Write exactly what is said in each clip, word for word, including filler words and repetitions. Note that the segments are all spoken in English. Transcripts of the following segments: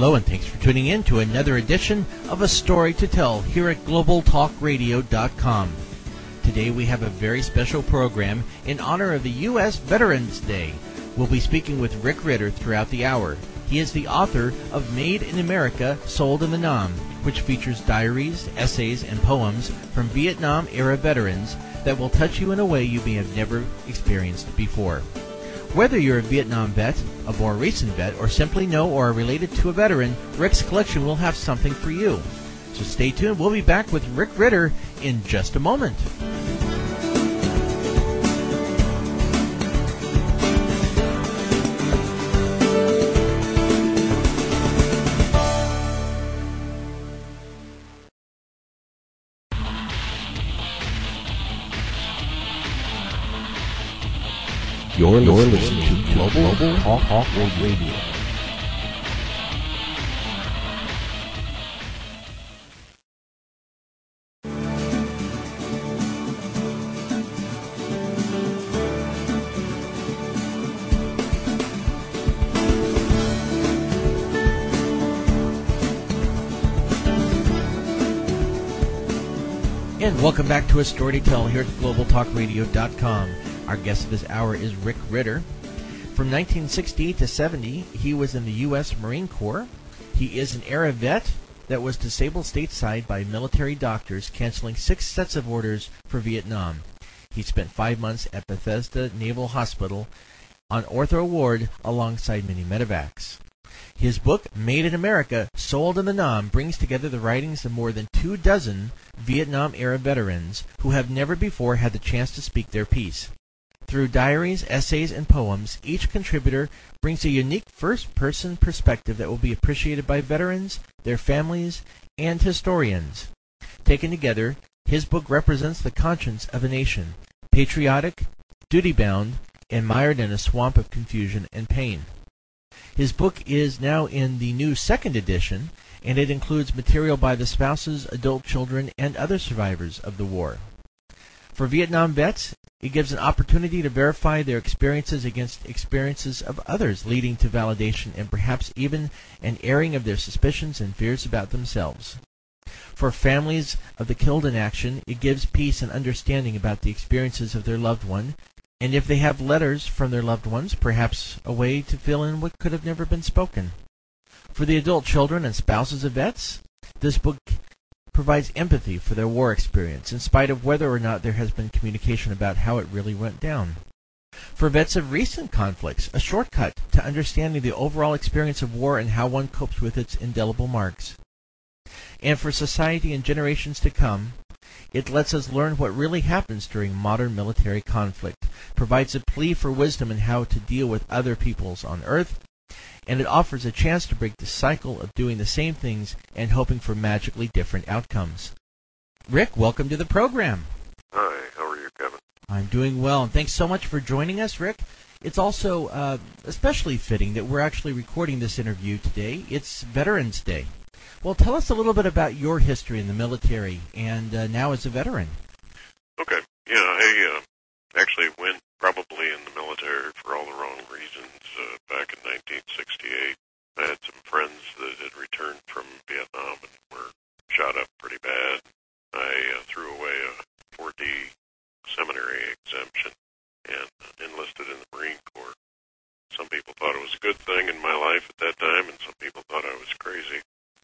Hello, and thanks for tuning in to another edition of A Story to Tell here at global talk radio dot com. Today we have a very special program in honor of the U S Veterans Day. We'll be speaking with Rick Ritter throughout the hour. He is the author of Made in America, Sold in the Nam, which features diaries, essays, and poems from Vietnam-era veterans that will touch you in a way you may have never experienced before. Whether you're a Vietnam vet, a more recent vet, or simply know or are related to a veteran, Rick's collection will have something for you. So stay tuned. We'll be back with Rick Ritter in just a moment. You're, You're listening, listening to Global, Global Talk, Talk Radio. And welcome back to A Story to Tell here at global talk radio dot com. Our guest this hour is Rick Ritter. From nineteen sixty-eight to seventy, he was in the U S Marine Corps. He is an era vet that was disabled stateside by military doctors, canceling six sets of orders for Vietnam. He spent five months at Bethesda Naval Hospital on ortho ward alongside many medevacs. His book, Made in America, Sold in the Nam, brings together the writings of more than two dozen Vietnam-era veterans who have never before had the chance to speak their piece. Through diaries, essays, and poems, each contributor brings a unique first-person perspective that will be appreciated by veterans, their families, and historians. Taken together, his book represents the conscience of a nation, patriotic, duty-bound, and mired in a swamp of confusion and pain. His book is now in the new second edition, and it includes material by the spouses, adult children, and other survivors of the war. For Vietnam vets, it gives an opportunity to verify their experiences against experiences of others, leading to validation and perhaps even an airing of their suspicions and fears about themselves. For families of the killed in action, it gives peace and understanding about the experiences of their loved one, and if they have letters from their loved ones, perhaps a way to fill in what could have never been spoken. For the adult children and spouses of vets, this book provides empathy for their war experience, in spite of whether or not there has been communication about how it really went down. For vets of recent conflicts, a shortcut to understanding the overall experience of war and how one copes with its indelible marks. And for society and generations to come, it lets us learn what really happens during modern military conflict, provides a plea for wisdom in how to deal with other peoples on Earth, and it offers a chance to break the cycle of doing the same things and hoping for magically different outcomes. Rick, welcome to the program. Hi, how are you, Kevin? I'm doing well, and thanks so much for joining us, Rick. It's also uh, especially fitting that we're actually recording this interview today. It's Veterans Day. Well, tell us a little bit about your history in the military and uh, now as a veteran. Okay. Yeah, I uh, actually went probably in the military for all the wrong reasons uh, back in nineteen sixty-eight. I had some friends that had returned from Vietnam and were shot up pretty bad. I uh, threw away a four D seminary exemption and enlisted in the Marine Corps. Some people thought it was a good thing in my life at that time, and some people thought I was crazy.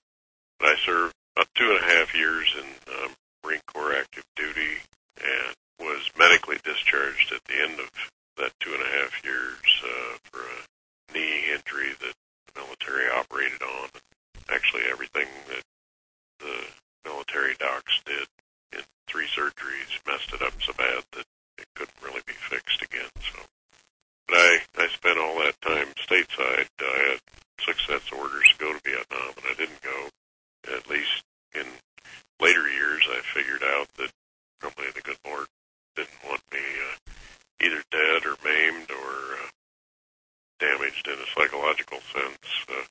But I served about two and a half years in um, Marine Corps active duty and was medically discharged at the end of that two and a half years uh, for a knee injury that the military operated on. Actually, everything that the military docs did in three surgeries messed it up so bad that it couldn't really be fixed again. So, but I, I spent all that time stateside. I had six sets of orders to go to Vietnam, and I didn't go. At least in later years, I figured out that probably the good Lord didn't want me uh, either dead or maimed or uh, damaged in a psychological sense. Uh,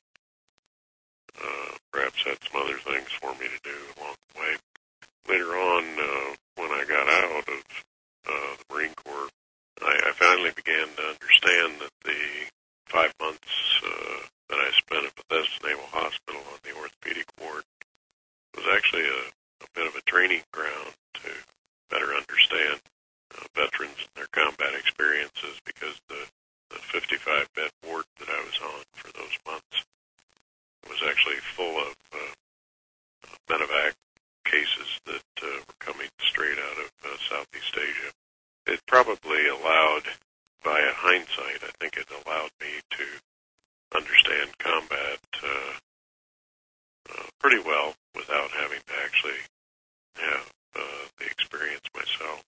uh, perhaps had some other things for me to do along the way. Later on, uh, when I got out of uh, the Marine Corps, I, I finally began to understand that the five months uh, that I spent at Bethesda Naval Hospital on the orthopedic ward was actually a, a bit of a training ground to better understand uh, veterans and their combat experiences, because the, the fifty-five bed ward that I was on for those months was actually full of uh, medevac cases that uh, were coming straight out of uh, Southeast Asia. It probably allowed, via hindsight, I think it allowed me to understand combat uh, uh, pretty well without having to actually have uh, the experience myself.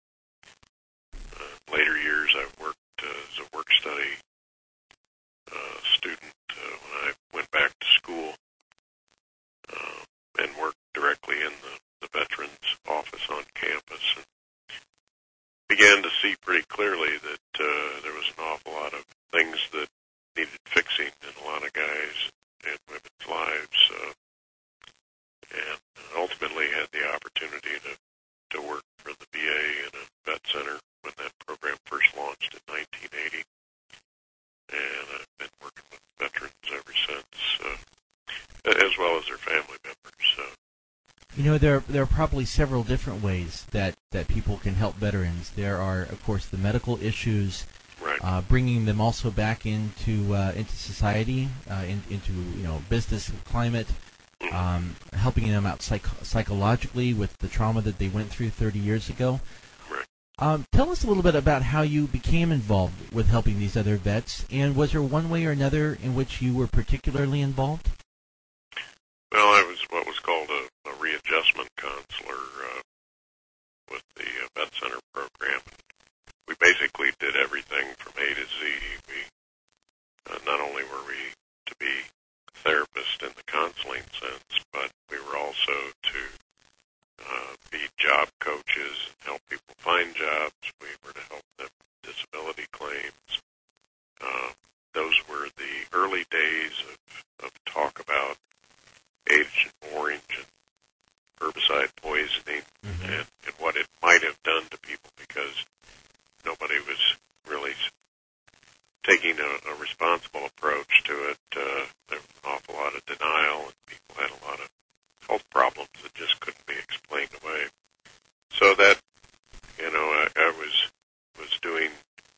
Uh, later years, I've worked uh, as a work study uh, student uh, when I went back to school uh, and worked directly in the, the veterans office on campus, and began to see pretty clearly that uh, there was an awful lot of things that needed fixing in a lot of guys and women's lives, uh, and ultimately had the opportunity to, to work for the V A in a vet center when that program first launched in nineteen eighty, and I've been working with veterans ever since, uh, as well as their family members. So. You know, there there are probably several different ways that, that people can help veterans. There are, of course, the medical issues, right. uh, bringing them also back into uh, into society, uh, in, into you know business climate, um, helping them out psych- psychologically with the trauma that they went through thirty years ago. Right. Um, tell us a little bit about how you became involved with helping these other vets, and was there one way or another in which you were particularly involved? Well, I was what was called a, a readjustment counselor uh, with the uh, Vet Center program. We basically did everything from A to Z. We uh, not only were we to be therapists in the counseling sense, but we were also to uh, be job coaches and help people find jobs. We were to help them with disability claims. Uh, those were the early days of, of talk about Agent Orange and herbicide poisoning, mm-hmm. and, and what it might have done to people, because nobody was really taking a, a responsible approach to it. Uh, there was an awful lot of denial, and people had a lot of health problems that just couldn't be explained away. So that, you know, I, I was was doing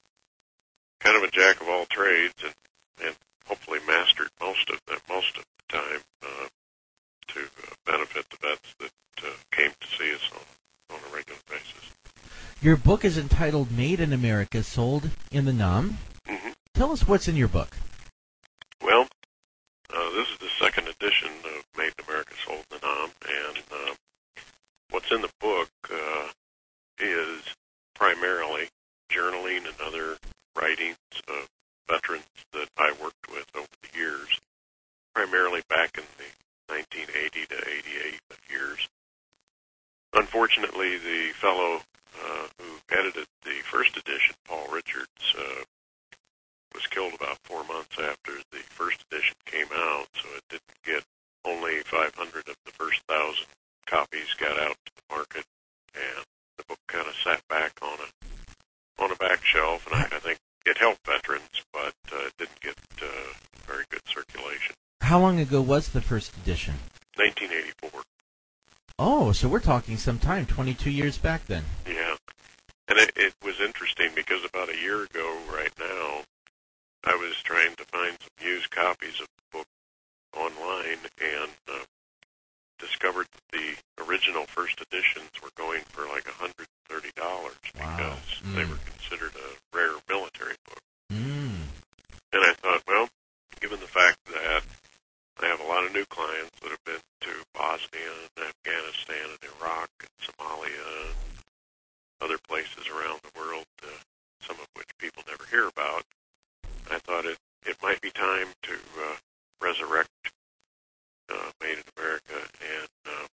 kind of a jack of all trades, and, and hopefully mastered most of them most of the time. Uh, to uh, benefit the vets that uh, came to see us on, on a regular basis. Your book is entitled Made in America, Sold in the Nam. Mm-hmm. Tell us what's in your book. Well, uh, this is the second edition of Made in America, Sold in the Nam, and uh, what's in the book uh, is primarily journaling and other writings of veterans that I worked with over the years, primarily back in the nineteen eighty to eighty-eight years. Unfortunately, the fellow uh, who edited the first edition, Paul Richards, uh, was killed about four months after the first edition came out, so it didn't get only five hundred of the first thousand copies got out to the market, and the book kind of sat back on a on a back shelf, and I, I think it helped veterans, but uh, it didn't get uh, very good circulation. How long ago was the first edition? nineteen eighty-four. Oh, so we're talking some time, twenty-two years back then. Yeah. And it, it was interesting because about a year ago right now, I was trying to find some used copies of the book online and uh, discovered that the original first editions were going for like one hundred thirty dollars wow. because mm. they were considered a rare military book. Mm. And I thought, well, given the fact that I have a lot of new clients that have been to Bosnia and Afghanistan and Iraq and Somalia and other places around the world, uh, some of which people never hear about, I thought it, it might be time to uh, resurrect uh, Made in America, and uh,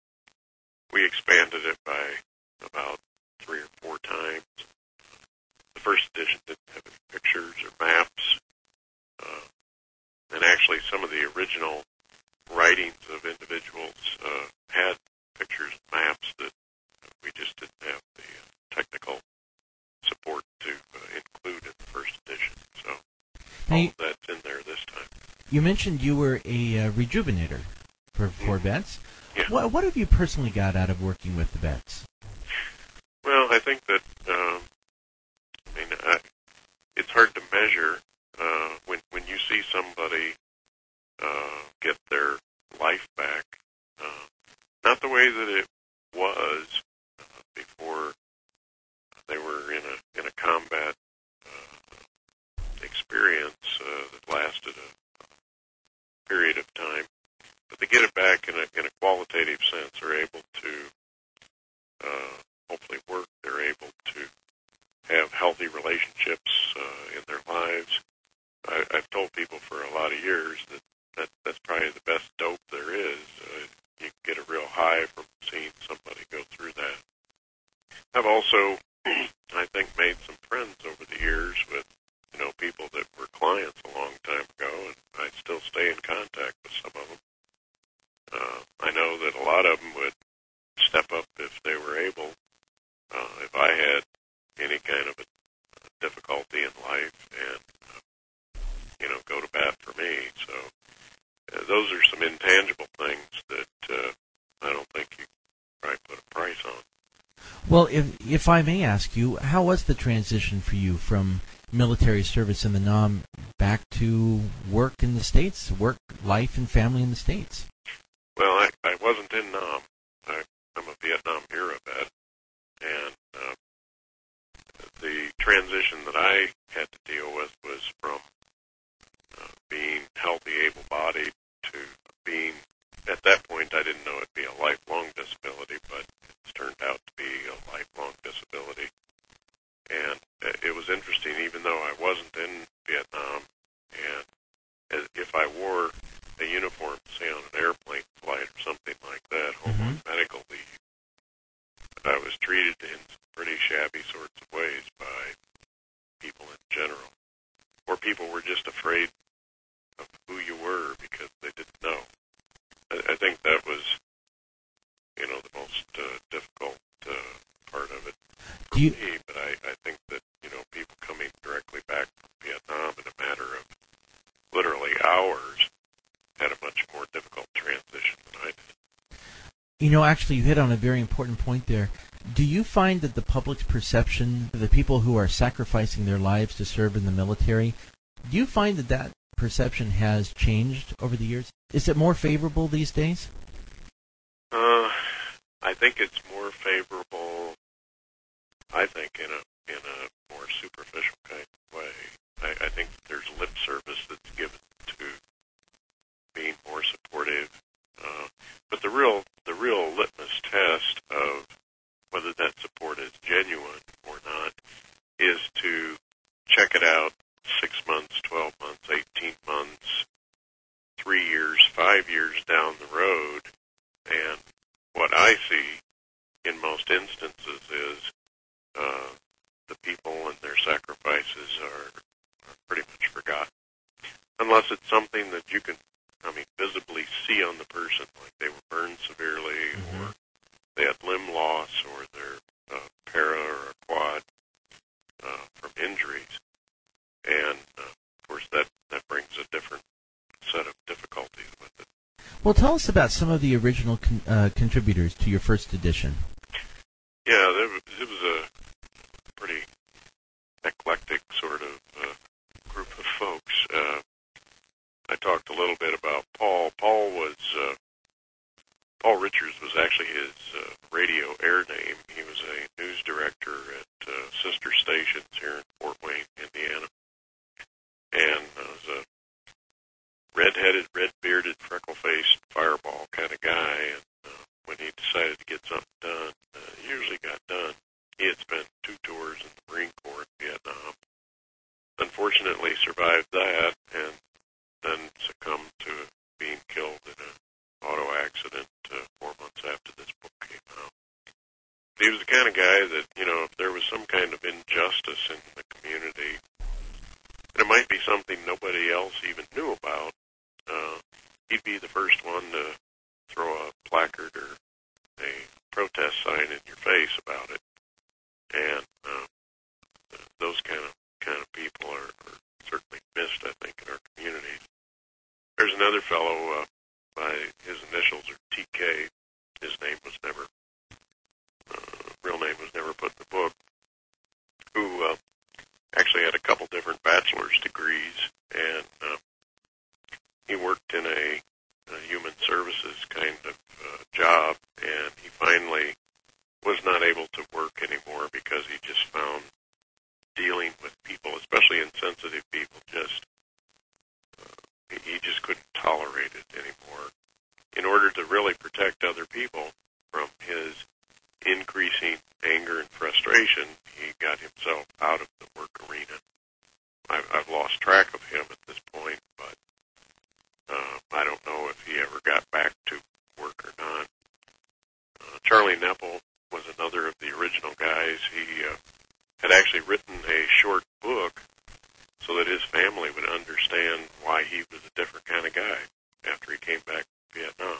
we expanded it by about three or four times. The first edition didn't have any pictures or maps. Uh, And actually, some of the original writings of individuals uh, had pictures and maps that we just didn't have the uh, technical support to uh, include in the first edition. So all hey, of that's in there this time. You mentioned you were a uh, rejuvenator for, for Mm. vets. Yeah. What, what have you personally got out of working with the vets? Well, I think that, um, I mean, I, it's hard to measure uh, when when you see somebody uh, get their life back, uh, not the way that it was uh, before they were in a in a combat uh, experience uh, that lasted a period of time, but they get it back in a in a qualitative sense. They're able to uh, hopefully work. They're able to have healthy relationships uh, in their lives. I, I've told people for a lot of years that, that that's probably the best dope there is. Uh, you can get a real high from seeing somebody go through that. I've also, I think, made some friends over the years with, you know, people that were clients a long time ago, and I still stay in contact with some of them. Uh, I know that a lot of them would step up if they were able. Uh, if I had any kind of a difficulty in life and, uh, you know, go to bat for me. So uh, those are some intangible things that uh, I don't think you can probably put a price on. Well, if if I may ask you, how was the transition for you from military service in the Nam back to work in the States, work, life, and family in the States? Well, I, I wasn't in Nam. I, I'm a Vietnam era vet, and uh, the transition that I had to deal with was from uh, being healthy, able-bodied to being, at that point I didn't know it'd be a lifelong disability, but it's turned out to be a lifelong disability. And it was interesting, even though I wasn't in Vietnam, and if I wore a uniform, say on an airplane flight or something like that, home Mm-hmm. on medical leave, I was treated in some pretty shabby sorts of ways by people in general. Or people were just afraid of who you were because they didn't know. I, I think that was, you know, the most uh, difficult uh, part of it for Do you, me. But I, I think that, you know, people coming directly back from Vietnam in a matter of literally hours had a much more difficult transition than I did. you know, actually, you hit on a very important point there. Do you find that the public's perception, the people who are sacrificing their lives to serve in the military, do you find that that perception has changed over the years? Is it more favorable these days? Uh, I think it's more favorable, I think, in a in a more superficial kind of way. I, I think there's lip service that's given to being more supportive. Uh, but the real the real litmus test of whether that support is genuine or not is to check it out six months, twelve months, eighteen months, three years, five years down the road. And what I see in most instances is uh, the people and their sacrifices are, are pretty much forgotten. Unless it's something that you can, I mean, visibly see on the person, like they were burned severely, Mm-hmm. or they had limb loss, or they're uh, para or a quad uh, from injuries. And, uh, of course, that, that brings a different set of difficulties with it. Well, tell us about some of the original con- uh, contributors to your first edition. Yeah, there was, it was a pretty eclectic sort of uh, group of folks. Uh, I talked a little bit about Paul. Paul was, uh, Paul Richards was actually his uh, radio air name. He was a news director at uh, sister stations here in Fort Wayne, Indiana. And uh, was a red-headed, red-bearded, freckle-faced fireball kind of guy. And uh, when he decided to get something done, uh, it usually got done. He had spent two tours in the Marine Corps in Vietnam. Unfortunately, survived that and then succumbed to being killed in an auto accident uh, four months after this book came out. He was the kind of guy that, you know, if there was some kind of injustice in the community, and it might be something nobody else even knew about, uh, he'd be the first one to throw a placard or a protest sign in your face about it. And uh, those kind of kind of people are, are certainly missed, I think, in our communities. another fellow uh, by his initials are T K. His name was never, uh, real name was never put in the book, who uh, actually had a couple different bachelor's degrees, and uh, he worked in a, a human services kind of uh, job, and he finally was not able to work anymore because he just found dealing with people, especially insensitive people, just uh, he just couldn't tolerate it anymore. In order to really protect other people from his increasing anger and frustration, he got himself out of the work arena. I've, I've lost track of him at this point, but uh, I don't know if he ever got back to work or not. Uh, Charlie Nepple was another of the original guys. He uh, had actually written a short book so that his family would understand why he was a different kind of guy after he came back from Vietnam.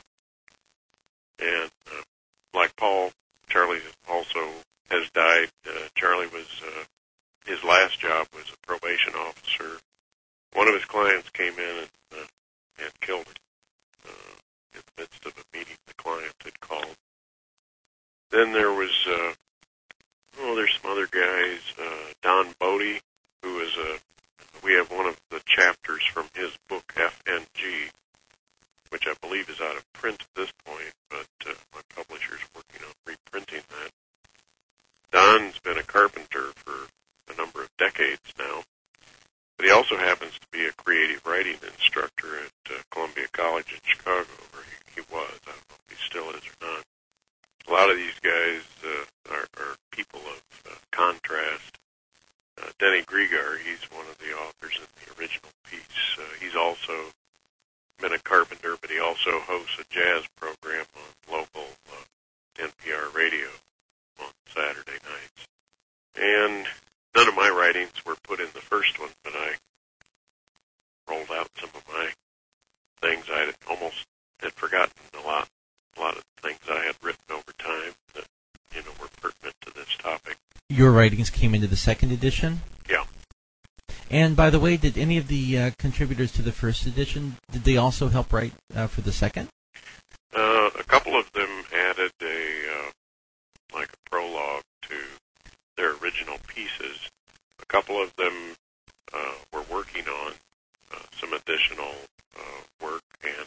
And uh, like Paul, Charlie also has died. Uh, Charlie was, uh, his last job was a probation officer. One of his clients came in and, uh, and killed him uh, in the midst of a meeting the client had called. Then there was, uh, oh, there's some other guys. Uh, Don Bodie, who is a, we have one of the chapters from his book, F N G, which I believe is out of print at this point, but uh, my publisher's working on reprinting that. Don's been a carpenter for a number of decades now, but he also happens to be a creative writing instructor at uh, Columbia College in Chicago, where he, he was. I don't know if he still is or not. A lot of these guys uh, are, are people of uh, contrast. Uh, Denny Griegar, he's one of the authors in the original piece. Uh, he's also been a carpenter, but he also hosts a jazz program on local uh, N P R radio on Saturday nights. And none of my writings were put in the first one, but I rolled out some of my things I had almost had forgotten a lot. A lot of things I had written over time that, you know, were pertinent to this topic. Your writings came into the second edition? Yeah. And by the way, did any of the uh, contributors to the first edition, did they also help write uh, for the second? Uh, a couple of them added a, uh, like a prologue to their original pieces. A couple of them uh, were working on uh, some additional uh, work, and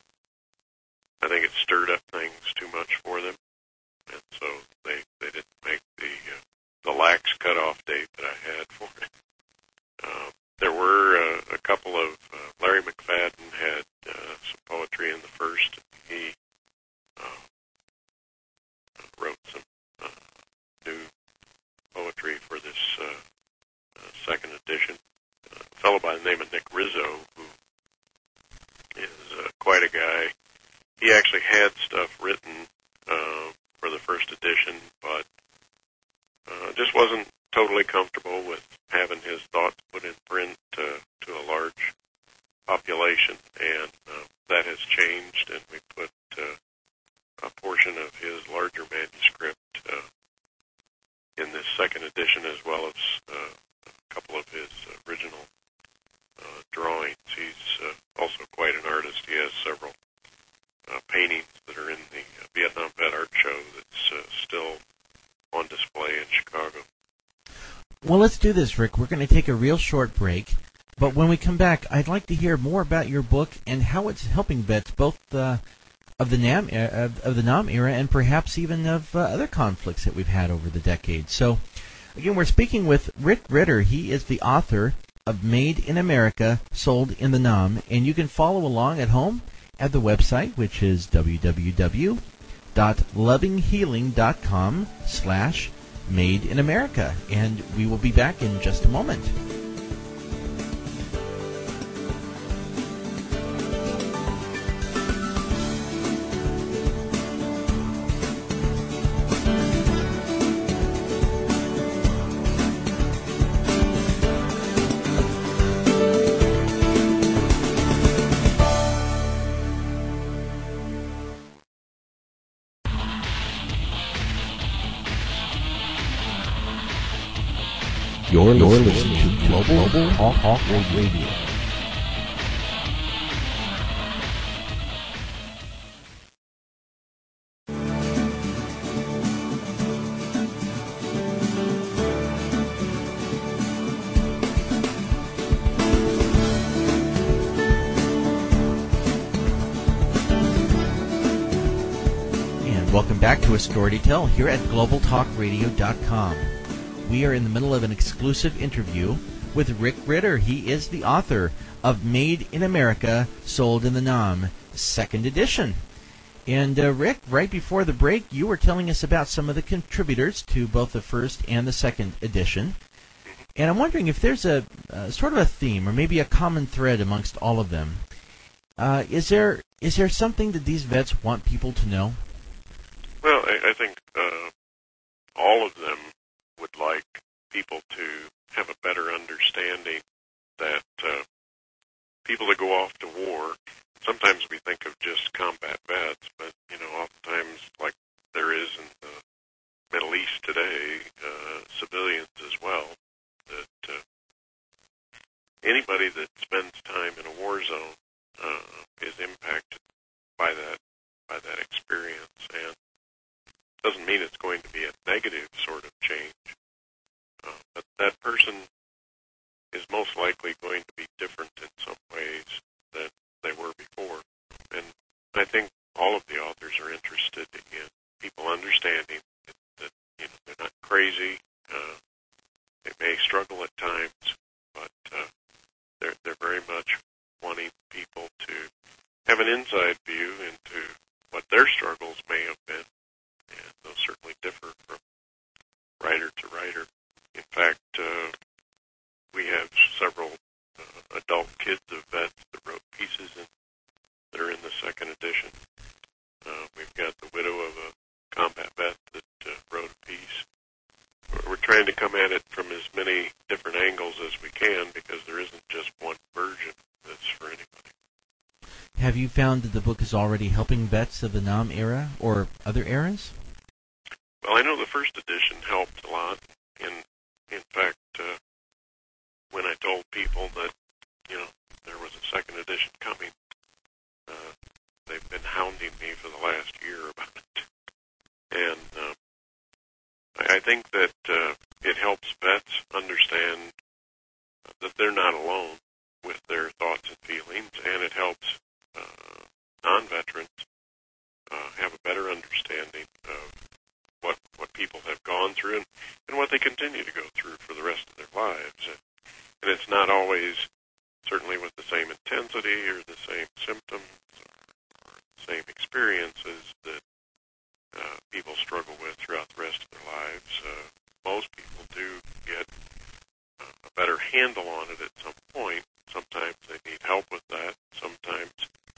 I think it stirred up things too much for them, and so they, they didn't make the uh, the lax cutoff date that I had for it. Uh, there were uh, a couple of, uh, Larry McFadden had uh, some poetry in the first. He uh, wrote some uh, new poetry for this uh, uh, second edition. Uh, a fellow by the name of Nick Rizzo, who is uh, quite a guy. He actually had stuff written uh, for the first edition, but uh, just wasn't totally comfortable with having his thoughts put in print uh, to a large population, and uh, that has changed, and we put uh, a portion of his larger manuscript uh, in this second edition, as well as uh, a couple of his original uh, drawings. He's uh, also quite an artist. He has several uh, paintings that are in the uh, Vietnam Vet Art Show that's uh, still on display in Chicago. Well, let's do this, Rick. We're going to take a real short break, but when we come back, I'd like to hear more about your book and how it's helping vets, both uh, of the Nam uh, of the Nam era and perhaps even of uh, other conflicts that we've had over the decades. So, again, we're speaking with Rick Ritter. He is the author of Made in America, Sold in the Nam, and you can follow along at home at the website, which is w w w dot loving healing dot com slash Made in America, and we will be back in just a moment. You're, You're listening to Global, Global Talk, Talk Radio. back to A Story to Tell here at global talk radio dot com. We are in the middle of an exclusive interview with Rick Ritter. He is the author of Made in America, Sold in the Nam, second edition. And uh, Rick, right before the break, you were telling us about some of the contributors to both the first and the second edition. And I'm wondering if there's a uh, sort of a theme or maybe a common thread amongst all of them. Uh, is there is there something that these vets want people to know? Well, I, I think uh, all of them would like people to have a better understanding that uh, people that go off to war, sometimes we think of just combat vets, but, you know, oftentimes, like there is in the Middle East today, uh, civilians as well, that uh, anybody that spends time in a war zone uh, is impacted by that by that experience, and doesn't mean it's going to be a negative sort of change, uh, but that person is most likely going to be different in some ways than they were before. And I think all of the authors are interested in people understanding that, that you know, they're not crazy. Uh, they may struggle at times, but uh, they're they're very much wanting people to have an inside view into what their struggles may have been, and those certainly differ from writer to writer. In fact, uh, we have several uh, adult kids of vets that wrote pieces in, that are in the second edition. Uh, we've got the widow of a combat vet that uh, wrote a piece. We're, we're trying to come at it from as many different angles as we can, because there isn't just one version that's for anybody. Have you found that the book is already helping vets of the Nam era or other eras? Well, I know the first edition helped a lot. In, in fact, uh, when I told people that, you know, there was a second edition coming, uh, they've been hounding me for the last year about it. And uh, I, I think that uh, it helps vets understand that they're not alone with their thoughts and feelings, and it helps uh, non-veterans uh, have a better understanding of what what people have gone through and, and what they continue to go through for the rest of their lives. And, and it's not always certainly with the same intensity or the same symptoms or, or the same experiences that uh, people struggle with throughout the rest of their lives. Uh, most people do get uh, a better handle on it at some point. Sometimes they need help with that. Sometimes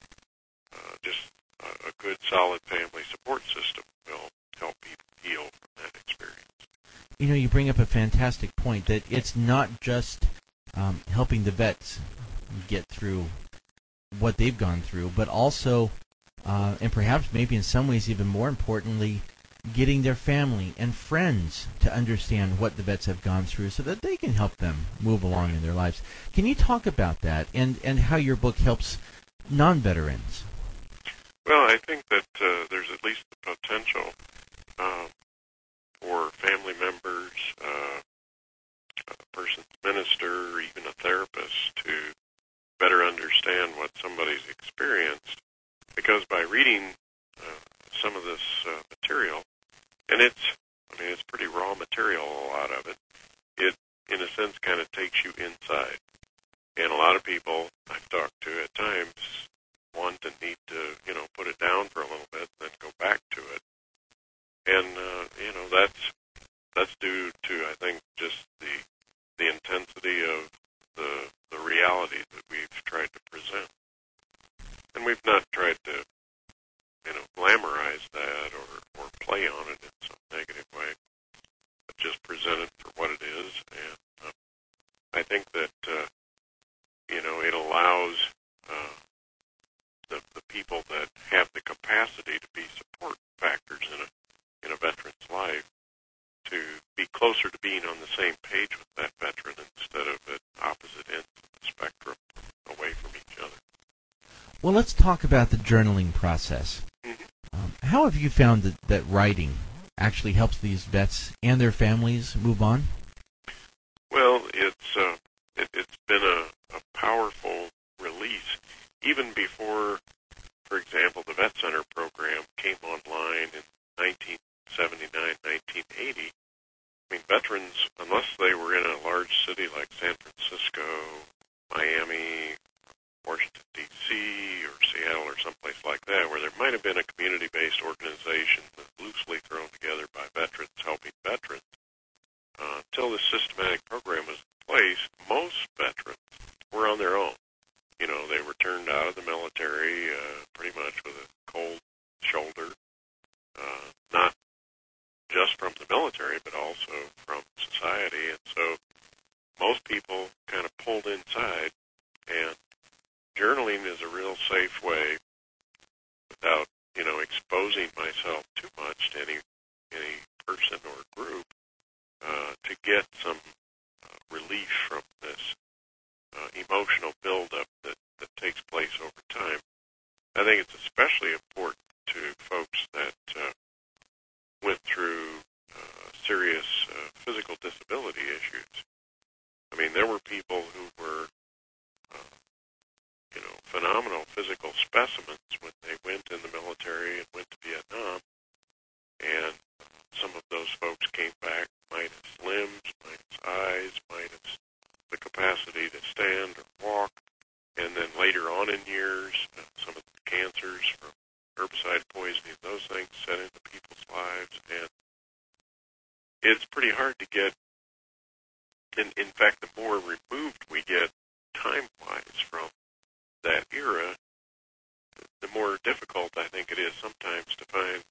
uh, just a, a good, solid family support system will help people heal from that experience. You know, you bring up a fantastic point that it's not just um, helping the vets get through what they've gone through, but also, uh, and perhaps maybe in some ways even more importantly, getting their family and friends to understand what the vets have gone through so that they can help them move along in their lives. Can you talk about that and, and how your book helps non-veterans? Well, I think that uh, there's at least the potential um, for family members, uh, a person's minister, or even a therapist to better understand what somebody's experienced. Because by reading uh, some of this uh, material, and it's, I mean, it's pretty raw material, a lot of it, it, in a sense, kind of takes you inside. And a lot of people I've talked to at times want and need to, you know, put it down for a little bit and then go back to it. And, uh, you know, that's, that's due to, I think, just the, the intensity of the, the reality that we've tried to present. And we've not tried to, you know, glamorize that or, or play on it in some negative way, but just present it for what it is. And uh, I think that, uh, you know, it allows uh, the, the people that have the capacity to be support factors in a, in a veteran's life to be closer to being on the same page with that veteran instead of at opposite ends of the spectrum, away from each other. Well, let's talk about the journaling process. Mm-hmm. Um, how have you found that, that writing actually helps these vets and their families move on? Well, it's uh, it, it's been a, a powerful release. Even before, for example, the Vet Center program came online in nineteen seventy-nine, nineteen eighty, I mean, veterans, unless they were in a large city like San Francisco, Miami, Washington, D C, or Seattle, or someplace like that, where there might have been a community-based organization loosely thrown together by veterans helping veterans, uh, until this systematic program was in place, most veterans were on their own. You know, they were turned out of the military uh, pretty much with a cold shoulder, uh, not just from the military, but also from society. And so most people kind of pulled inside, and journaling is a real safe way, without, you know, exposing myself too much to any any person or group, uh, to get some uh, relief from this uh, emotional buildup that, that takes place over time. I think it's especially important to folks that uh, went through uh, serious uh, physical disability issues. I mean, there were people who were, uh, you know, phenomenal physical specimens when they went in the military and went to Vietnam, and some of those folks came back minus limbs, minus eyes, minus the capacity to stand or walk, and then later on in years, uh, some of the cancers from herbicide poisoning, those things set into people's lives, and it's pretty hard to get, in, in fact, the more removed we get time-wise from that era, the more difficult I think it is sometimes to find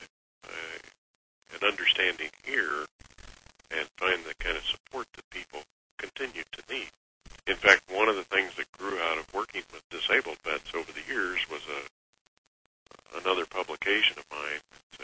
uh, an understanding here and find the kind of support that people continue to need. In fact, one of the things that grew out of working with disabled vets over the years was a another publication of mine. It's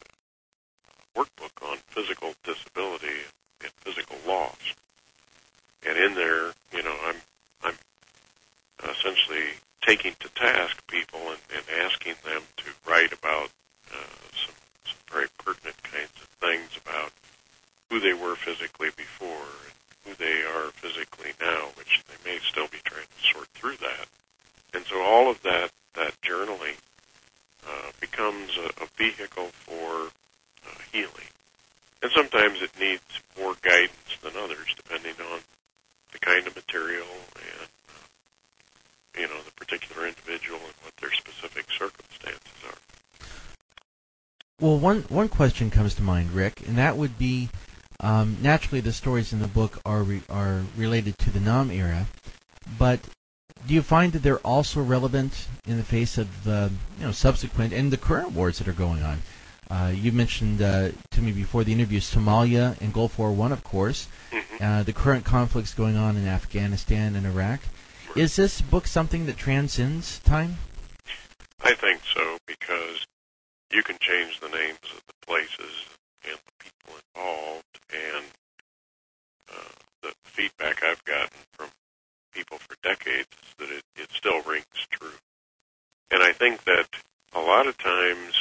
a workbook on physical disability and physical loss. And in there, you know, I'm I'm essentially taking to task people and, and asking them to write about uh, some, some very pertinent kinds of things about who they were physically before and who they are physically now, which they may still be trying to sort through that. And so all of that, that journaling uh, becomes a, a vehicle for uh, healing. And sometimes it needs more guidance than others, depending on the kind of material and, uh, you know, the particular individual and what their specific circumstances are. Well, one, one question comes to mind, Rick, and that would be, um, naturally the stories in the book are re- are related to the Nam era, but do you find that they're also relevant in the face of uh, you know, subsequent and the current wars that are going on? Uh, you mentioned uh, to me before the interview Somalia and Gulf War One, of course, Mm-hmm. uh, the current conflicts going on in Afghanistan and Iraq. Is this book something that transcends time? I think so, because you can change the names of the places and the people involved, and uh, the feedback I've gotten from people for decades is that it, it still rings true. And I think that a lot of times,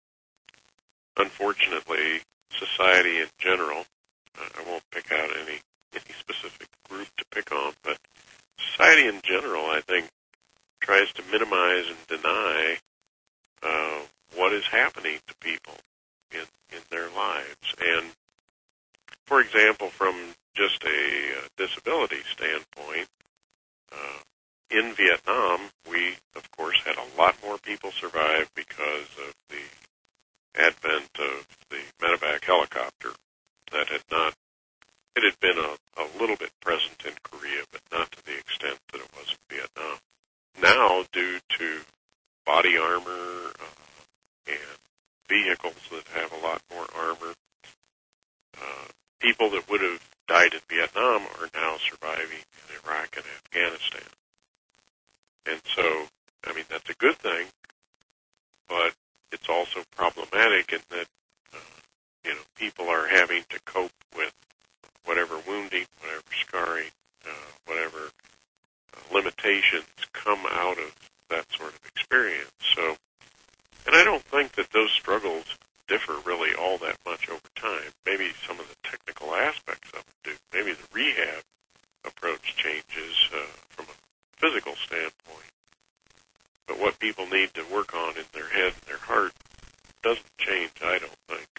unfortunately, society in general, uh, I won't pick out any, any specific group to pick on, but society in general, I think, tries to minimize and deny uh, what is happening to people in, in their lives. And, for example, from just a uh, disability standpoint, uh, in Vietnam, we, of course, had a lot more people survive because of the advent of the medevac helicopter that had not, it had been a, a little bit present in Korea, but not to the extent that it was in Vietnam. Now, due to body armor uh, and vehicles that have a lot more armor, uh, people that would have died in Vietnam are now surviving in Iraq and Afghanistan. And so, I mean, that's a good thing, but it's also problematic in that, uh, you know, people are having to cope with whatever wounding, whatever scarring, uh, whatever uh, limitations come out of that sort of experience. So, and I don't think that those struggles differ really all that much over time. Maybe some of the technical aspects of it do. Maybe the rehab approach changes uh, from a physical standpoint. But what people need to work on in their head and their heart doesn't change, I don't think.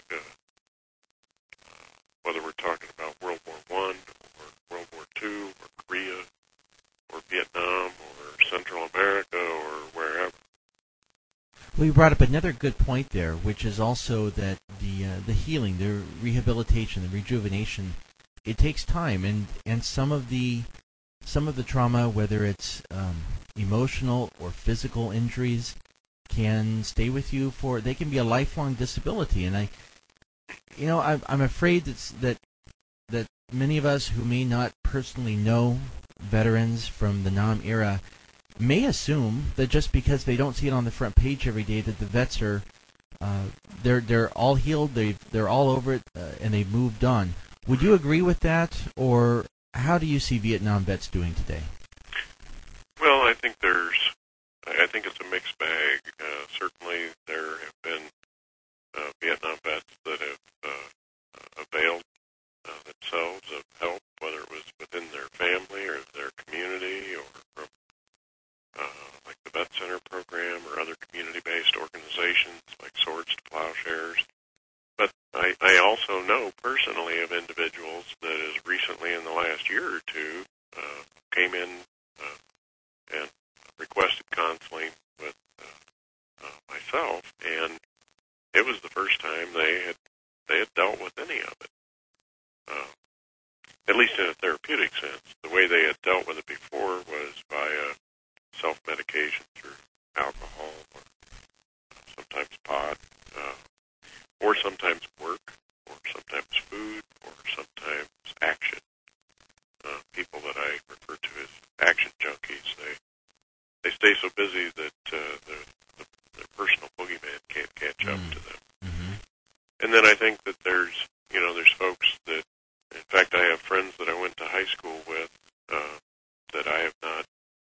Well, you brought up another good point there, which is also that the uh, the healing, the rehabilitation, the rejuvenation, it takes time, and, and some of the some of the trauma, whether it's um, emotional or physical injuries, can stay with you for. They can be a lifelong disability, and I, you know, I, I'm afraid that's, that that many of us who may not personally know veterans from the Nam era may assume that just because they don't see it on the front page every day that the vets are uh, they're they're all healed, they they're all over it, uh, and they've moved on. Would you agree with that, or how do you see Vietnam vets doing today? Well, I think there's I think it's a mixed bag. Uh, certainly, there have been uh, Vietnam vets that have uh, availed uh, themselves of help, whether it was within their family or their community, or from Uh, like the Vet Center program or other community-based organizations like Swords to Plowshares. But I, I also know personally of individuals that as recently in the last year or two uh, came in uh, and requested counseling with uh, uh, myself, and it was the first time they had they had dealt with any of it, uh, at least in a therapeutic sense. The way they had dealt with it before was by a self-medication through alcohol or sometimes pot, uh, or sometimes work, or sometimes food, or sometimes action. Uh, people that I refer to as action junkies, they they stay so busy that uh, the, the, their personal boogeyman can't catch up Mm. to them. Mm-hmm. And then I think that there's, you know, there's folks that, in fact, I have friends that I went to high school with uh, that I have not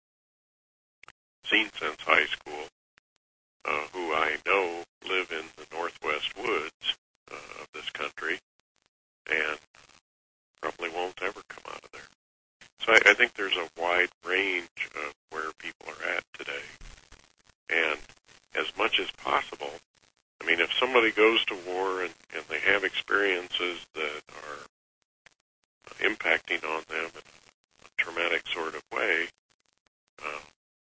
seen since high school, uh, who I know live in the northwest woods uh, of this country and probably won't ever come out of there. So I, I think there's a wide range of where people are at today. And as much as possible, I mean, if somebody goes to war and, and they have experiences that are impacting on them in a traumatic sort of way, uh,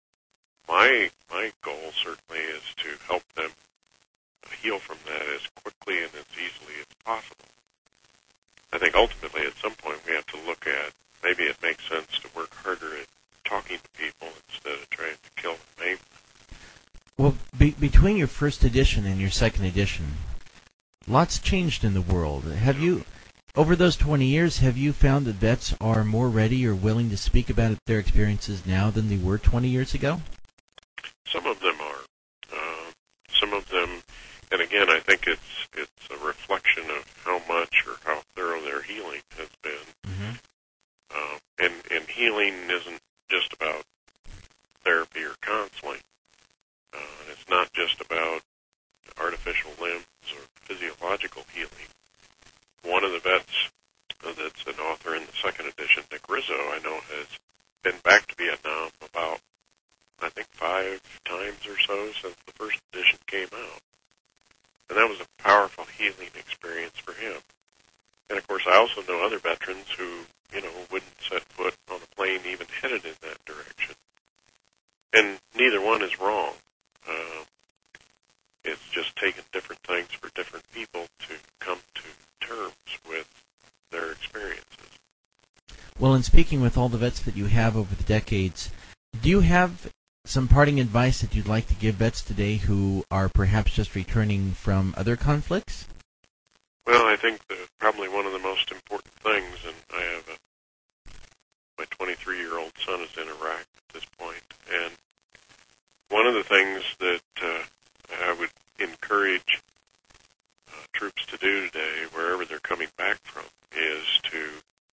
My my goal certainly is to help them heal from that as quickly and as easily as possible. I think ultimately at some point we have to look at maybe it makes sense to work harder at talking to people instead of trying to kill and maim them. Well, be, between your first edition and your second edition, lots changed in the world. Have you, over those twenty years, have you found that vets are more ready or willing to speak about their experiences now than they were twenty years ago? Some of them are. Uh, some of them, and again, I think it's it's a reflection of how much or how thorough their healing has been. Mm-hmm. Uh, and, and healing isn't just about therapy or counseling. Uh, it's not just about artificial limbs or physiological healing. One of the vets uh, that's an author in the second edition, Nick Rizzo, I know has been back to Vietnam about I think five times or so since the first edition came out. And that was a powerful healing experience for him. And of course, I also know other veterans who, you know, wouldn't set foot on a plane even headed in that direction. And neither one is wrong. Uh, it's just taken different things for different people to come to terms with their experiences. Well, in speaking with all the vets that you have over the decades, do you have some parting advice that you'd like to give vets today who are perhaps just returning from other conflicts? Well, I think that probably one of the most important things, and I have a, my twenty-three-year-old son is in Iraq at this point, and one of the things that uh, I would encourage uh, troops to do today, wherever they're coming back from, is to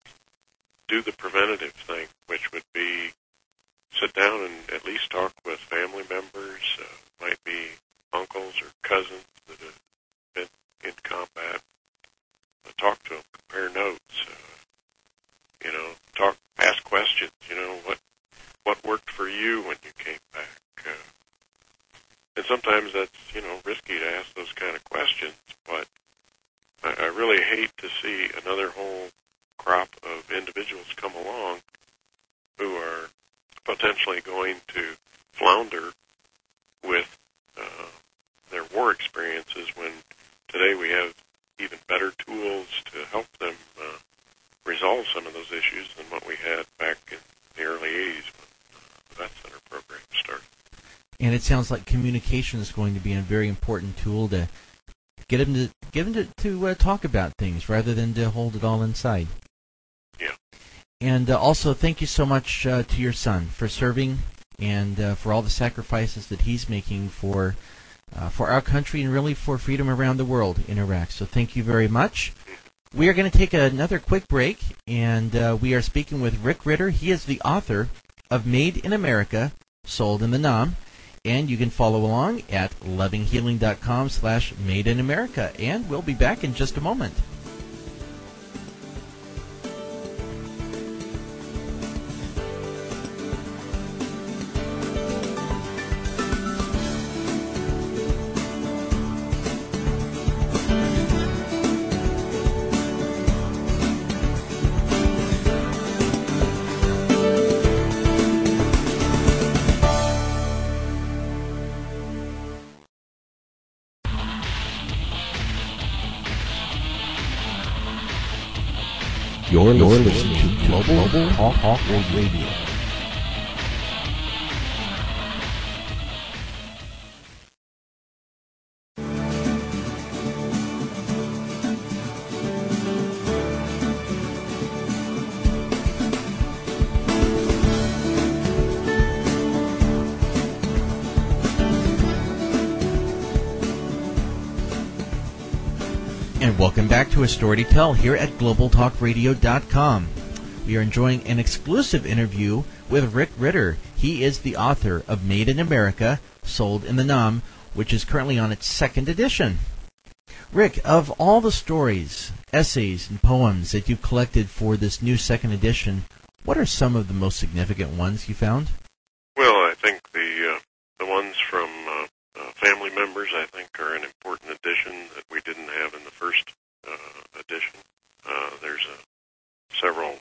do the preventative thing, which would be sit down and at least talk with family members, uh, might be uncles or cousins that have been in combat. Uh, talk to them, compare notes, uh, you know, talk, ask questions, you know, what what worked for you when you came back. Uh, and sometimes that's, you know, risky to ask those kind of questions, but I, I really hate to see another whole crop of individuals come along who are potentially going to flounder with uh, war experiences when today we have even better tools to help them uh, resolve some of those issues than what we had back in the early eighties when the Vet Center program started. And it sounds like communication is going to be a very important tool to get them to get them to, to uh, talk about things rather than to hold it all inside. Yeah. And uh, also, thank you so much uh, to your son for serving and uh, for all the sacrifices that he's making for uh, for our country and really for freedom around the world in Iraq. So thank you very much. We are going to take another quick break, and uh, we are speaking with Rick Ritter. He is the author of Made in America, Sold in the Nam. And you can follow along at lovinghealing.com slash made in America. And we'll be back in just a moment. You're, You're listening, listening to Global, Global Talk, Talk Radio. And welcome back to A Story to Tell here at global talk radio dot com. We are enjoying an exclusive interview with Rick Ritter. He is the author of Made in America, Sold in the Nam, which is currently on its second edition. Rick, of all the stories, essays, and poems that you collected for this new second edition, what are some of the most significant ones you found? Well, I think the uh, the ones from uh, uh, family members, I think, are an important addition that we didn't have in the first uh, edition. Uh, there's a, several,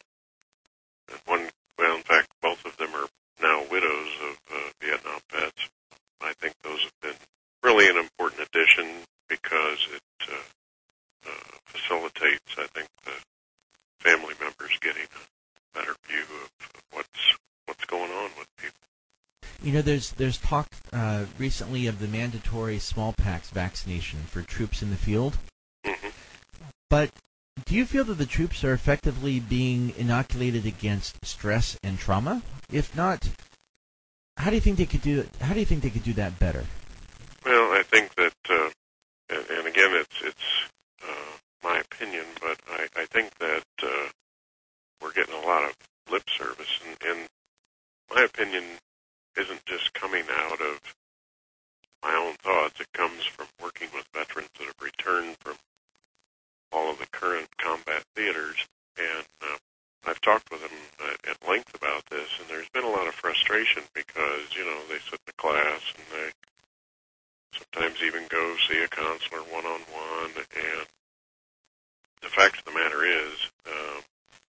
one, well, in fact, both of them are now widows of uh, Vietnam vets. I think those have been really an important addition because it uh, uh, facilitates, I think, the family members getting a better view of what's what's going on with people. You know, there's there's talk uh, recently of the mandatory smallpox vaccination for troops in the field. Mm-hmm. But do you feel that the troops are effectively being inoculated against stress and trauma? If not, how do you think they could do? How do you think they could do that better? Well, I think that, uh, and, and again, it's it's uh, my opinion, but I, I think that uh, we're getting a lot of lip service, and, and my opinion isn't just coming out of my own thoughts. It comes from working with veterans that have returned from all of the current combat theaters, and uh, I've talked with them at, at length about this, and there's been a lot of frustration because, you know, they sit in the class and they sometimes even go see a counselor one-on-one, and the fact of the matter is uh,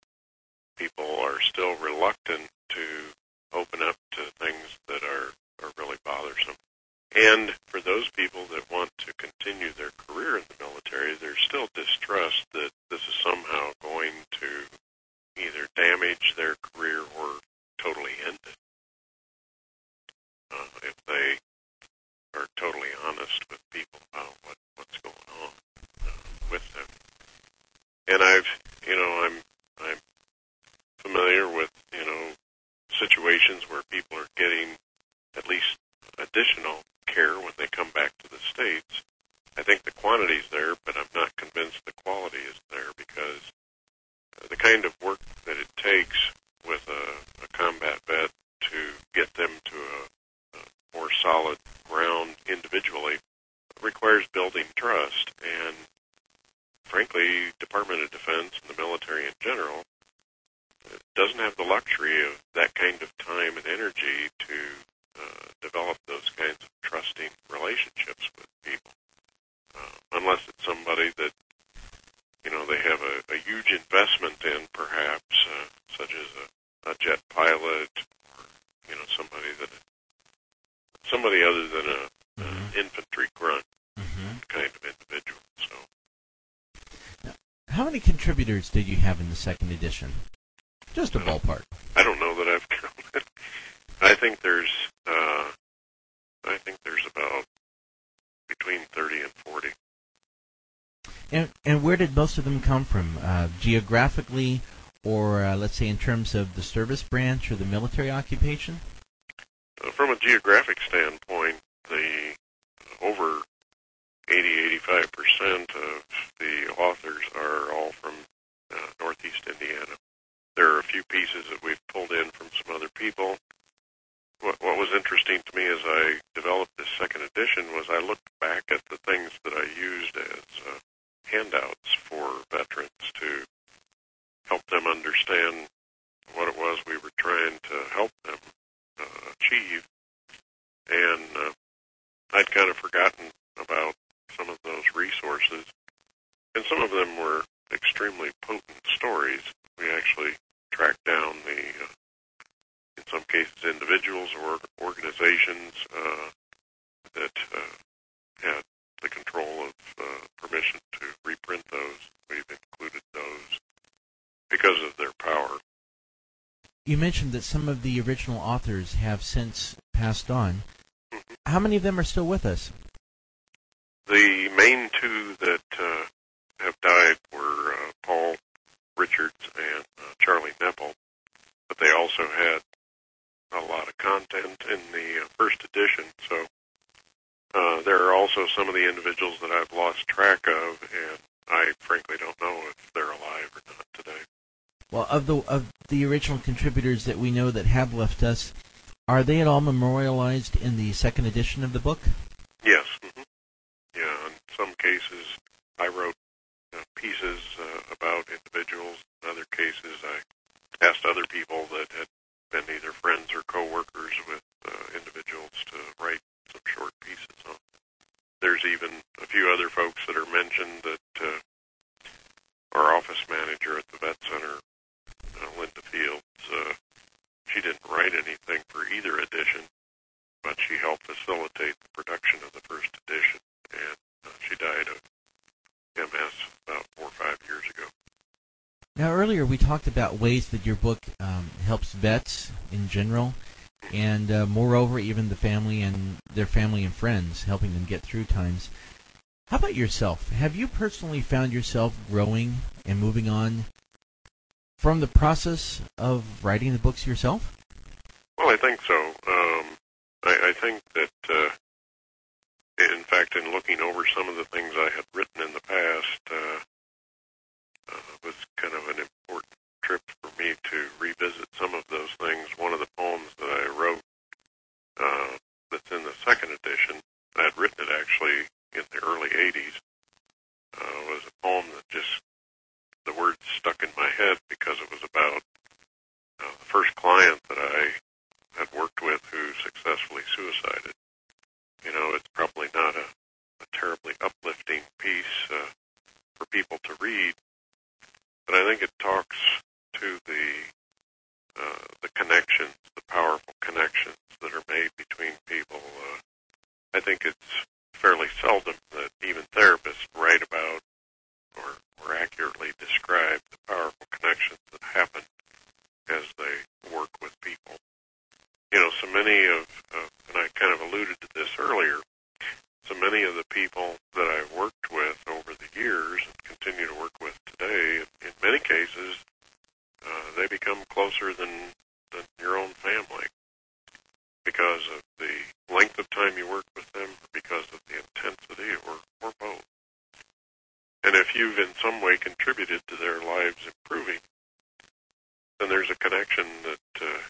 people are still reluctant to open up to things that are, are really bothersome. And for those people that want to continue their career in the military, there's still distrust that this is somehow going to either damage their career or totally end it. Uh, if they are totally honest with people about what, what's going on uh, with them. And I've, you know, I'm, I'm familiar with, you know, situations where people are getting at least additional care when they come back to the States. I think the quantity's there, but I'm not convinced the quality is there because the kind of work that it takes with a, a combat vet to get them to a, a more solid ground individually requires building trust. And frankly, Department of Defense and the military in general doesn't have the luxury of that kind of time and energy to uh, develop those kinds of trusting relationships with people. Uh, unless it's somebody that, you know, they have a, a huge investment in, perhaps, uh, such as a, a jet pilot, or, you know, somebody that, somebody other than a, mm-hmm. an infantry grunt. Mm-hmm. contributors did you have in the second edition? Just a uh, ballpark. I don't know that I've counted. I think there's, uh, I think there's about between thirty and forty. And and where did most of them come from? Uh, geographically, or uh, let's say in terms of the service branch or the military occupation? Uh, from a geographic standpoint, the over eighty, eighty-five percent of the authors are all from uh, Northeast Indiana. There are a few pieces that we've pulled in from some other people. What, what was interesting to me as I developed this second edition was I looked back at the things that I used as uh, handouts for veterans to help them understand what it was we were trying to help them uh, achieve. And uh, I'd kind of forgotten about some of those resources. And some of them were extremely potent stories. We actually tracked down the, uh, in some cases, individuals or organizations uh, that uh, had the control of uh, permission to reprint those. We've included those because of their power. You mentioned that some of the original authors have since passed on. Mm-hmm. How many of them are still with us? The main two that uh, have died were uh, Paul Richards and uh, Charlie Nepple, but they also had a lot of content in the uh, first edition, so uh, there are also some of the individuals that I've lost track of, and I frankly don't know if they're alive or not today. Well, of the of the original contributors that we know that have left us, are they at all memorialized in the second edition of the book? Yes. Mm-hmm. Yeah, in some cases I wrote uh, pieces uh, about individuals. In other cases I asked other people that had been either friends or co-workers with uh, individuals to write some short pieces on. There's even a few other folks that are mentioned that uh, our office manager at the Vet Center, uh, Linda Fields, uh, she didn't write anything for either edition, but she helped facilitate the production of the first edition, and uh, she died of M S about four or five years ago. Now, earlier we talked about ways that your book um, helps vets in general, and uh, moreover, even the family and their family and friends, helping them get through times. How about yourself? Have you personally found yourself growing and moving on from the process of writing the books yourself? Well, I think so. Um, I, I think that, uh, in fact, in looking over some of the things I had written in the past, uh, uh, was kind of an important trip for me to revisit some of those things. One of the poems that I wrote uh, that's in the second edition, I had written it actually in the early eighties, uh, was a poem that just, the words stuck in my head because it was about uh, the first client that I had worked with who successfully suicided. You know, it's probably not a, a terribly uplifting piece uh, for people to read, but I think it talks to the uh, the connections, the powerful connections that are made between people. Uh, I think it's fairly seldom that even therapists write about or, or accurately describe the powerful connections that happen as they work with people. You know, so many of, uh, and I kind of alluded to this earlier, so many of the people that I've worked with over the years and continue to work with today, in many cases, uh, they become closer than, than your own family because of the length of time you work with them, or because of the intensity, or, or both. And if you've in some way contributed to their lives improving, then there's a connection that uh,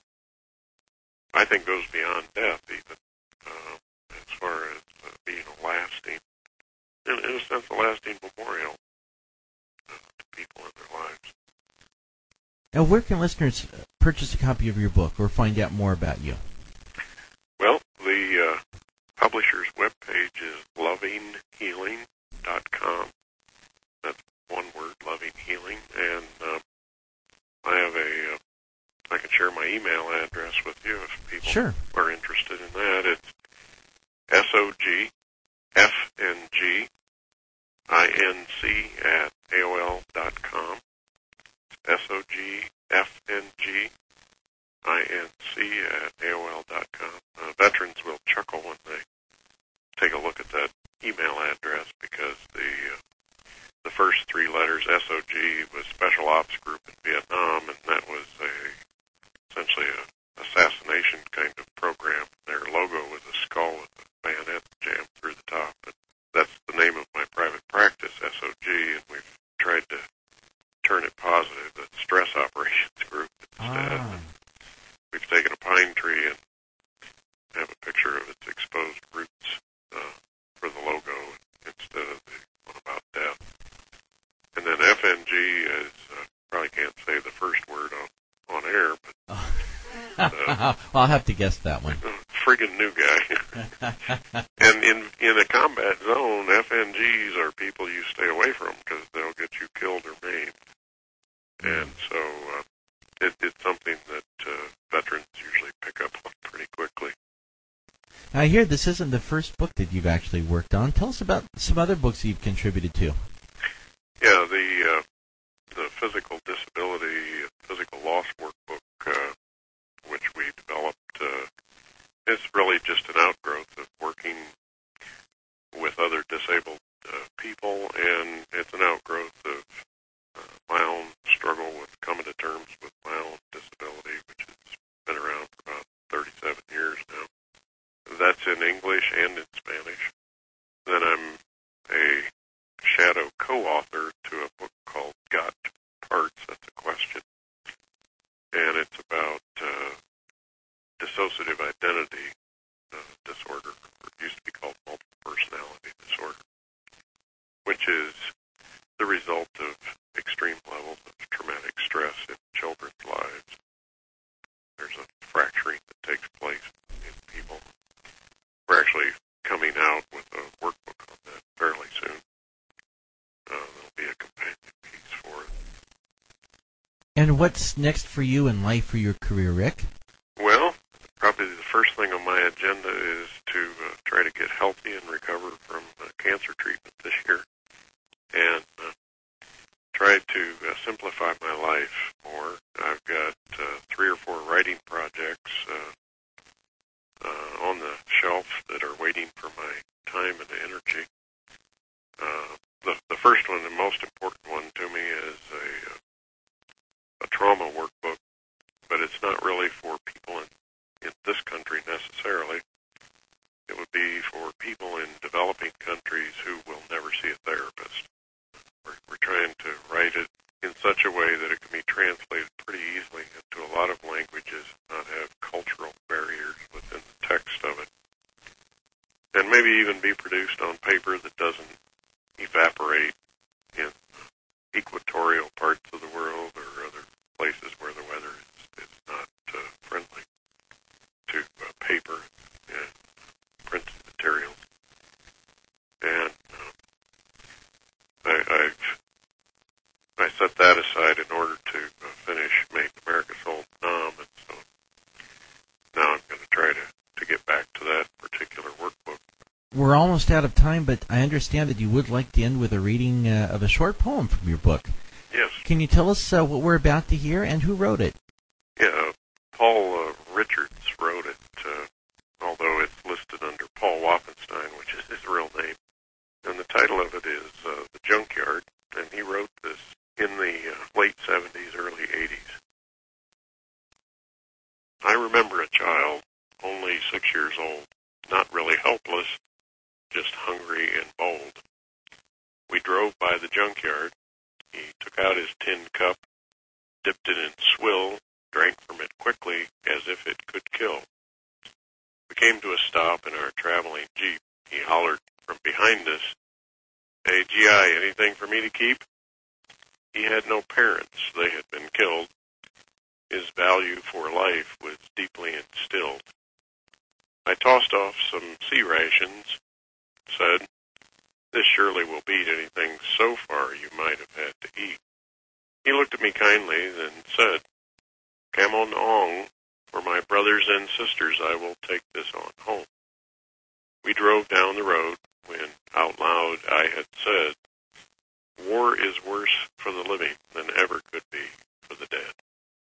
I think goes beyond death even, uh, as far as uh, being a lasting, in, in a sense, a lasting memorial uh, to people in their lives. Now, where can listeners purchase a copy of your book or find out more about you? Well, the uh, publisher's webpage is loving healing dot com. That's one word, Loving Healing, and um, I have a, uh, I can share my email address with you if people sure. are interested in that. It's S O G F N G inc at A O L dot com. S O G F N G, I N C at A O L dot com. Uh, veterans will chuckle when they take a look at that email address because the uh, the first three letters, S O G, was Special Ops Group in Vietnam, and that was a essentially a assassination kind of program. Their logo was a skull with a bayonet jammed through the top. And that's the name of my private practice, S O G, and we've tried to turn it positive, the Stress Operations Group instead. Ah. We've taken a pine tree and have a picture of its exposed roots uh, for the logo instead of the one about death. And then F N G is, uh, probably can't say the first word on, on air, but uh, well, I'll have to guess that one. Friggin' new guy. And in in a combat zone, F N Gs are people you stay away from because they'll get you killed or maimed. And so uh, it, it's something that uh, veterans usually pick up on pretty quickly. I hear this isn't the first book that you've actually worked on. Tell us about some other books you've contributed to. Yeah, the uh, the physical disability, physical loss workbook, uh, which we developed, uh, is really just an outgrowth of working with other disabled uh, people, and it's an outgrowth of uh, my own struggle with coming to terms with my own disability, which has been around for about thirty-seven years now. That's in English and in Spanish. Then I'm a shadow co-author to a book called Got Parts, That's a Question. And it's about uh, dissociative identity uh, disorder, or it used to be called multiple personality disorder, which is the result of extreme levels of traumatic stress in children's lives. There's a fracturing that takes place in people. We're actually coming out with a workbook on that fairly soon. Uh, there'll be a companion piece for it. And what's next for you in life for your career, Rick? Well, probably the first thing on my agenda is to uh, try to get healthy and recover from uh, cancer treatment this year, and uh, try to uh, simplify my life more. I've got uh, three or four writing projects uh, uh, on the shelf that are waiting for my time and energy. Uh, the, the first one, the most important one to me, is a, a trauma workbook, but it's not really for people in, in this country necessarily. It would be for people in developing countries who will never see a therapist. We're, we're trying to write it in such a way that it can be translated pretty easily into a lot of languages, not have cultural barriers within the text of it, and maybe even be produced on paper that doesn't evaporate in equatorial parts of the world or other places where the weather is, is not uh, friendly to uh, paper and printed materials. And uh, I, I've I set that aside in order to uh, finish Make America Sold Nam, and so now I'm going to try to, to get back to that particular workbook. We're almost out of time, but I understand that you would like to end with a reading uh, of a short poem from your book. Yes. Can you tell us uh, what we're about to hear and who wrote it? Yeah, Paul uh, Richards wrote it, uh, although it's listed under Paul Waffenstein, which is his real name. And the title of it is uh, The Junkyard, and he wrote this in the uh, late seventies, early eighties. I remember a child, only six years old, not really helpless, just hungry and bold. We drove by the junkyard. He took out his tin cup, dipped it in swill, drank from it quickly as if it could kill. We came to a stop in our traveling Jeep. He hollered from behind us, "Hey, G I, anything for me to keep?" He had no parents. They had been killed. His value for life was deeply instilled. I tossed off some sea rations, said, "This surely will beat anything so far you might have had to eat." He looked at me kindly, then said, "Come on ong, for my brothers and sisters I will take this on home." We drove down the road when out loud I had said, war is worse for the living than ever could be for the dead.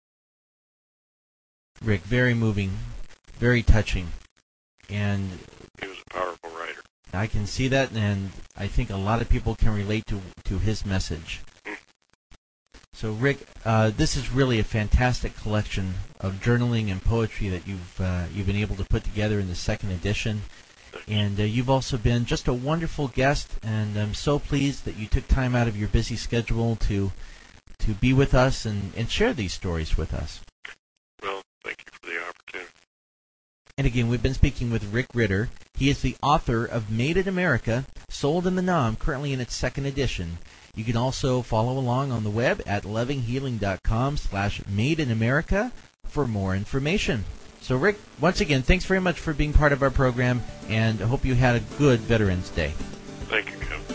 Rick, very moving, very touching, and he was a powerful writer. I can see that, and I think a lot of people can relate to to his message. Mm. So, Rick, uh, this is really a fantastic collection of journaling and poetry that you've uh, you've been able to put together in the second edition. And uh, you've also been just a wonderful guest, and I'm so pleased that you took time out of your busy schedule to to be with us and, and share these stories with us. Well, thank you for the opportunity. And again, we've been speaking with Rick Ritter. He is the author of Made in America, sold in the Nam, currently in its second edition. You can also follow along on the web at lovinghealing.com slash made in America for more information. So, Rick, once again, thanks very much for being part of our program, and I hope you had a good Veterans Day. Thank you, Kevin.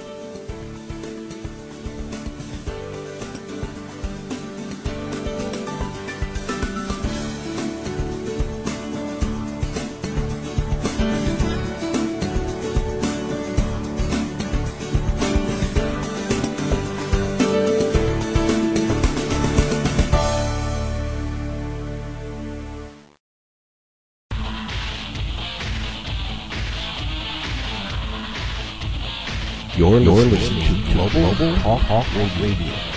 You're listening to Global Talk Radio.